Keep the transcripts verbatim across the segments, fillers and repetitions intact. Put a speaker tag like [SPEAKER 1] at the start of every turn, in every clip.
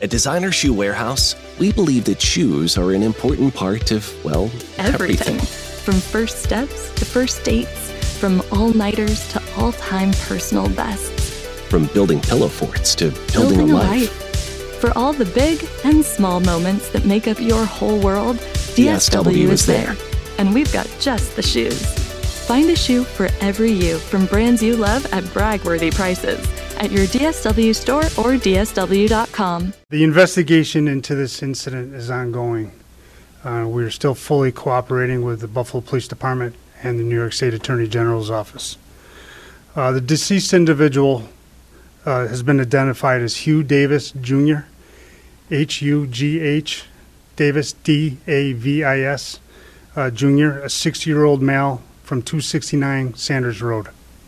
[SPEAKER 1] At Designer Shoe Warehouse, we believe that shoes are an important part of, well, everything.
[SPEAKER 2] Everything. From first steps to first dates, from all-nighters to all-time personal bests.
[SPEAKER 1] From building pillow forts to building,
[SPEAKER 2] Building
[SPEAKER 1] a
[SPEAKER 2] a
[SPEAKER 1] life.
[SPEAKER 2] life. For all the big and small moments that make up your whole world, D S W is there. And we've got just the shoes. Find a shoe for every you from brands you love at brag-worthy prices at your D S W store or D S W dot com.
[SPEAKER 3] The investigation into this incident is ongoing. Uh, we're still fully cooperating with the Buffalo Police Department and the New York State Attorney General's office. Uh, the deceased individual uh, has been identified as Hugh Davis, Junior H U G H Davis, D A V I S, uh, Junior, a sixty-year-old male from two sixty-nine Sanders Road.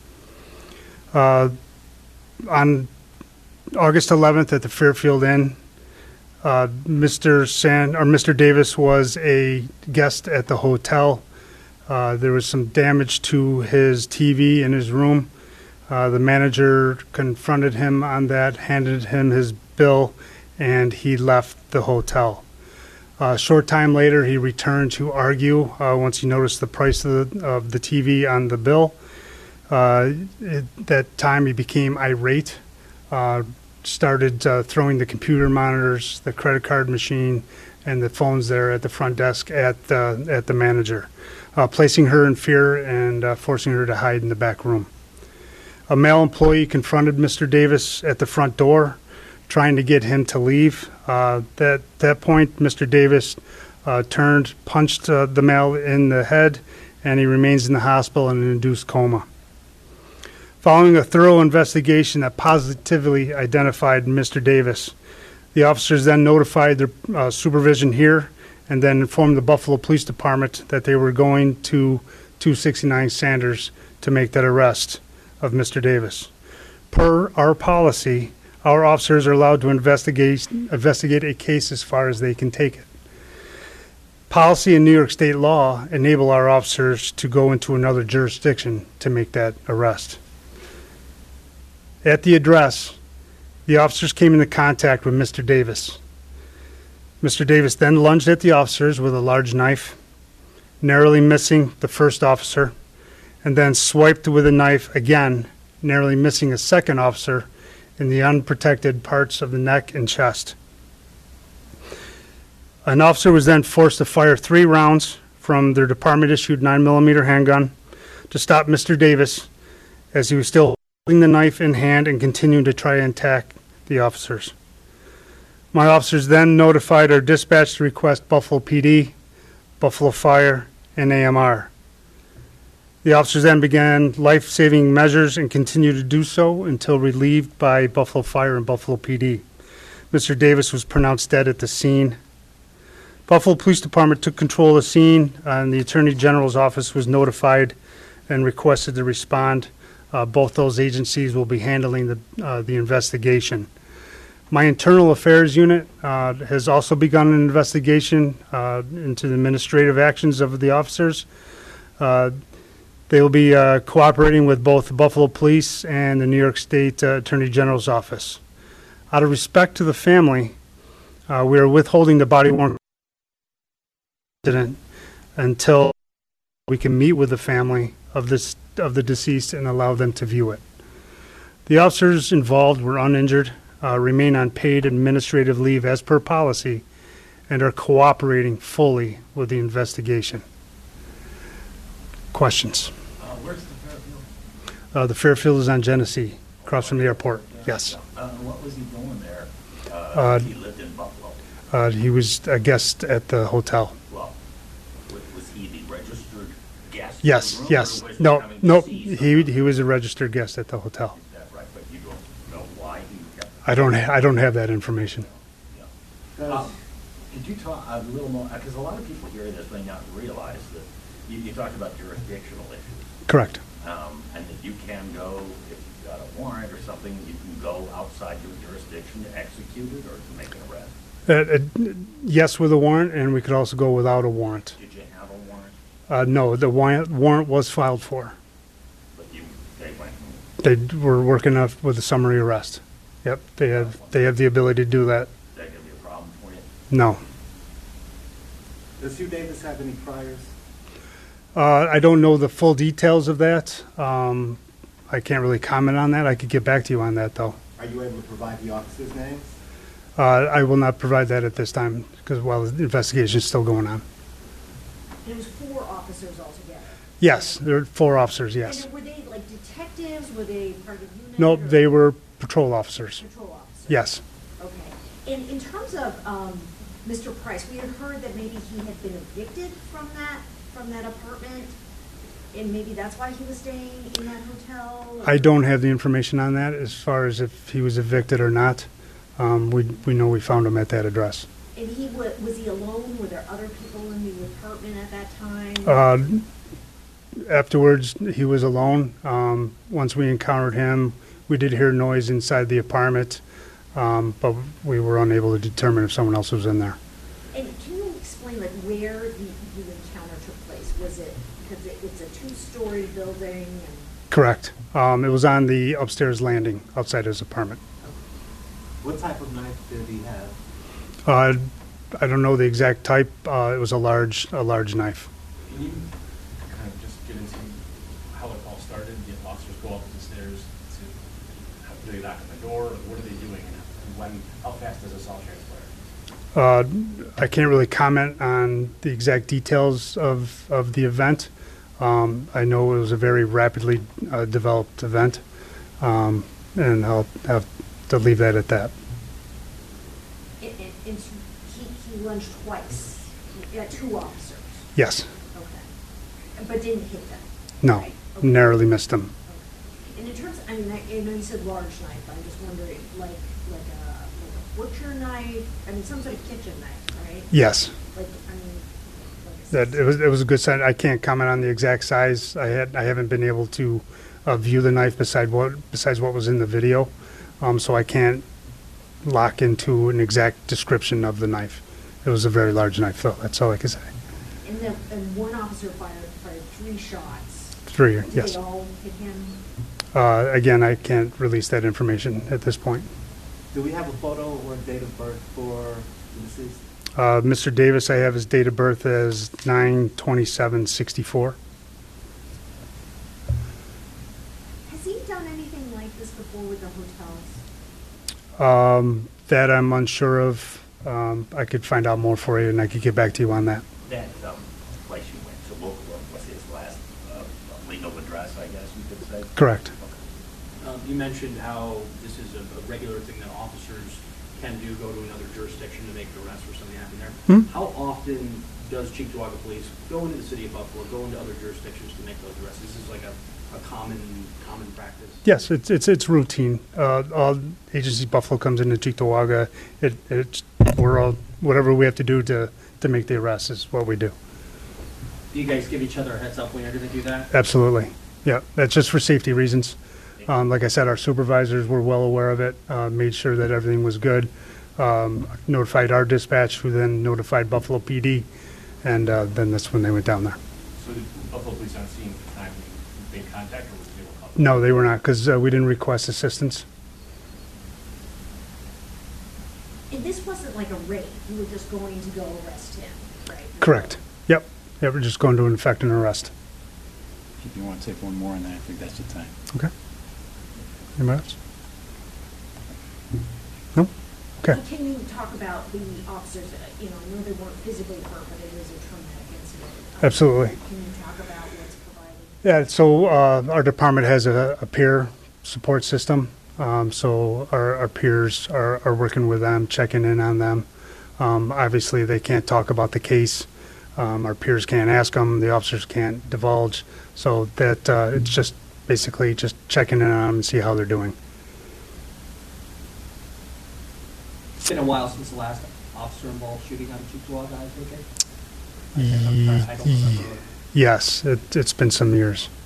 [SPEAKER 3] Uh, on August eleventh at the Fairfield Inn, uh, Mister San or Mister Davis was a guest at the hotel. Uh, there was some damage to his T V in his room. Uh, the manager confronted him on that, handed him his bill, and he left the hotel. A uh, short time later, he returned to argue uh, once he noticed the price of the, of the T V on the bill. Uh, at that time, he became irate, uh, started uh, throwing the computer monitors, the credit card machine, and the phones there at the front desk at, uh, at the manager, uh, placing her in fear and uh, forcing her to hide in the back room. A male employee confronted Mister Davis at the front door, trying to get him to leave. Uh, at that point, Mister Davis uh, turned, punched uh, the male in the head, and he remains in the hospital in an induced coma. Following a thorough investigation that positively identified Mister Davis, the officers then notified their uh, supervision here and then informed the Buffalo Police Department that they were going to two sixty-nine Sanders to make that arrest of Mister Davis. Per our policy, our officers are allowed to investigate investigate a case as far as they can take it. Policy and New York State law enable our officers to go into another jurisdiction to make that arrest. At the address, the officers came into contact with Mister Davis. Mister Davis then lunged at the officers with a large knife, narrowly missing the first officer, and then swiped with a knife again, narrowly missing a second officer in the unprotected parts of the neck and chest. An officer was then forced to fire three rounds from their department-issued nine millimeter handgun to stop Mister Davis as he was still holding the knife in hand and continuing to try and attack the officers. My officers then notified our dispatch to request Buffalo P D, Buffalo Fire, and A M R. The officers then began life-saving measures and continued to do so until relieved by Buffalo Fire and Buffalo P D. Mister Davis was pronounced dead at the scene. Buffalo Police Department took control of the scene, and the Attorney General's office was notified and requested to respond. Uh, both those agencies will be handling the, uh, the investigation. My internal affairs unit uh, has also begun an investigation uh, into the administrative actions of the officers. Uh, They will be uh, cooperating with both the Buffalo Police and the New York State uh, Attorney General's office. Out of respect to the family, uh, we are withholding the body worn incident until we can meet with the family of this of the deceased and allow them to view it. The officers involved were uninjured, uh, remain on paid administrative leave as per policy, and are cooperating fully with the investigation. Questions?
[SPEAKER 4] Uh, where's the Fairfield?
[SPEAKER 3] Uh, the Fairfield is on Genesee, across from the airport. Yes.
[SPEAKER 4] Uh, what was he doing there? Uh,
[SPEAKER 3] Uh,
[SPEAKER 4] he lived in Buffalo.
[SPEAKER 3] Uh, he was a guest at the hotel.
[SPEAKER 4] Well, was, was he the registered guest?
[SPEAKER 3] Yes,
[SPEAKER 4] in the room,
[SPEAKER 3] yes.
[SPEAKER 4] or was he
[SPEAKER 3] No,
[SPEAKER 4] coming to
[SPEAKER 3] no,
[SPEAKER 4] see
[SPEAKER 3] he,
[SPEAKER 4] someone?
[SPEAKER 3] he was a registered guest at the hotel.
[SPEAKER 4] Is that right? But you don't know why he kept...
[SPEAKER 3] I don't, ha- I don't have that information.
[SPEAKER 4] Yeah. Uh, Could you talk a little more, because a lot of people hearing this may not realize that you, you talked about jurisdictional issues.
[SPEAKER 3] Correct.
[SPEAKER 4] Um, and that you can go, if you've got a warrant or something, you can go outside your jurisdiction to execute it or to make an arrest.
[SPEAKER 3] Uh, uh, yes, with a warrant, and we could also go without a warrant.
[SPEAKER 4] Did you have a warrant?
[SPEAKER 3] Uh, no, the warrant, warrant was filed for.
[SPEAKER 4] But you, they went and
[SPEAKER 3] They were working off with a summary arrest. Yep, they have, they have the ability to do that.
[SPEAKER 4] they
[SPEAKER 3] No.
[SPEAKER 5] Does Hugh Davis have any priors?
[SPEAKER 3] Uh, I don't know the full details of that. Um, I can't really comment on that. I could get back to you on that, though.
[SPEAKER 5] Are you able to provide the officers' names?
[SPEAKER 3] Uh, I will not provide that at this time because, well, the investigation is still going on.
[SPEAKER 6] And it was four officers altogether?
[SPEAKER 3] Yes, there are four officers, yes.
[SPEAKER 6] And were they like detectives? Were they part of the unit?
[SPEAKER 3] No,
[SPEAKER 6] or-
[SPEAKER 3] they were patrol officers.
[SPEAKER 6] Patrol officers?
[SPEAKER 3] Yes.
[SPEAKER 6] Okay. And in terms of um, Mister Price, we had heard that maybe he had been evicted from that, from that apartment, and maybe that's why he was staying in that hotel?
[SPEAKER 3] I don't have the information on that as far as if he was evicted or not. Um, we, we know we found him at that address.
[SPEAKER 6] And he wa, was he alone? Were there other people in the apartment at that time?
[SPEAKER 3] Uh, afterwards, he was alone. Um, once we encountered him, we did hear noise inside the apartment, um, but we were unable to determine if someone else was in there.
[SPEAKER 6] And can you explain like where the, the encounter took place? Was it, because it, it's a two-story building and?
[SPEAKER 3] Correct. Um, it was on the upstairs landing outside his apartment.
[SPEAKER 5] What type of knife did he have?
[SPEAKER 3] Uh, I don't know the exact type. Uh, it was a large, a large knife.
[SPEAKER 7] Can you kind of just get into how it all started? The officers go up the stairs to, how, do they knock on the door? What are they doing? And when, how fast does this all transpire?
[SPEAKER 3] Uh, I can't really comment on the exact details of, of the event. Um, I know it was a very rapidly uh, developed event, um, and I'll have to leave that at that.
[SPEAKER 6] And, and, and so he, he lunged twice at two officers?
[SPEAKER 3] Yes.
[SPEAKER 6] Okay. But didn't hit them?
[SPEAKER 3] No.
[SPEAKER 6] Right. Okay.
[SPEAKER 3] Narrowly missed him.
[SPEAKER 6] Okay. And in terms, I mean, I, I know you said large knife, I'm just wondering, like, like a, like a butcher knife, I mean, some sort of kitchen knife, right?
[SPEAKER 3] Yes.
[SPEAKER 6] Like, I mean, like a
[SPEAKER 3] That it was it was a good size. I can't comment on the exact size. I had I haven't been able to uh, view the knife beside what besides what was in the video, um, so I can't lock into an exact description of the knife. It was a very large knife, though. That's all I can say.
[SPEAKER 6] And then, and one officer fired, fired three shots.
[SPEAKER 3] Three,
[SPEAKER 6] Did
[SPEAKER 3] yes.
[SPEAKER 6] they all hit him?
[SPEAKER 3] Uh, again, I can't release that information at this point.
[SPEAKER 5] Do we have a photo or date of birth for the deceased?
[SPEAKER 3] Uh, Mister Davis, I have his date of birth as nine twenty-seven sixty-four.
[SPEAKER 6] Has he done anything like this before with the hotels?
[SPEAKER 3] Um, that I'm unsure of. Um, I could find out more for you, and I could get back to you on that.
[SPEAKER 4] That um, place you went to, local, what's his last uh, legal address, I guess you could say?
[SPEAKER 3] Correct.
[SPEAKER 8] Um, You mentioned how this is a a regular thing that officers can do, go to another jurisdiction to make an arrest for something happening there.
[SPEAKER 3] Hmm?
[SPEAKER 8] How often does Cheektowaga Police go into the city of Buffalo, go into other jurisdictions to make those arrests? This is like a, a common, common practice?
[SPEAKER 3] Yes, it's it's it's routine. Uh, all agency Buffalo comes into Cheektowaga. It it's we're all whatever we have to do to to make the arrest is what we do.
[SPEAKER 8] Do you guys give each other a heads up when you're going to do that?
[SPEAKER 3] Absolutely. Yeah, that's just for safety reasons. Um, like I said, our supervisors were well aware of it, uh, made sure that everything was good, um, notified our dispatch, who then notified Buffalo P D, and uh, then that's when they went down there.
[SPEAKER 7] So did Buffalo Police on scene at the time they made contact, or was they were called?
[SPEAKER 3] No, they were not, because uh, we didn't request assistance.
[SPEAKER 6] And this wasn't like a raid, you were just going to go arrest him, right?
[SPEAKER 3] Correct. Yep. Yeah, we're just going to effect an arrest.
[SPEAKER 9] If you want to take one more on that, I think that's the time.
[SPEAKER 3] Okay. Anybody else? No? Okay.
[SPEAKER 6] And Can you talk about the officers, uh, you know, I know they weren't physically hurt, but it was a traumatic incident. Um,
[SPEAKER 3] Absolutely.
[SPEAKER 6] Can you talk about what's provided?
[SPEAKER 3] Yeah, so uh, our department has a, a peer support system. Um, so our, our peers are, are working with them, checking in on them. Um, obviously, they can't talk about the case. Um, our peers can't ask them. The officers can't divulge. So that uh, it's just basically just checking in on them and see how they're doing.
[SPEAKER 8] It's been a while since the last officer involved shooting on Cheektowaga, I think.
[SPEAKER 3] Ye-
[SPEAKER 8] I don't remember.
[SPEAKER 3] Yes, it, it's been some years.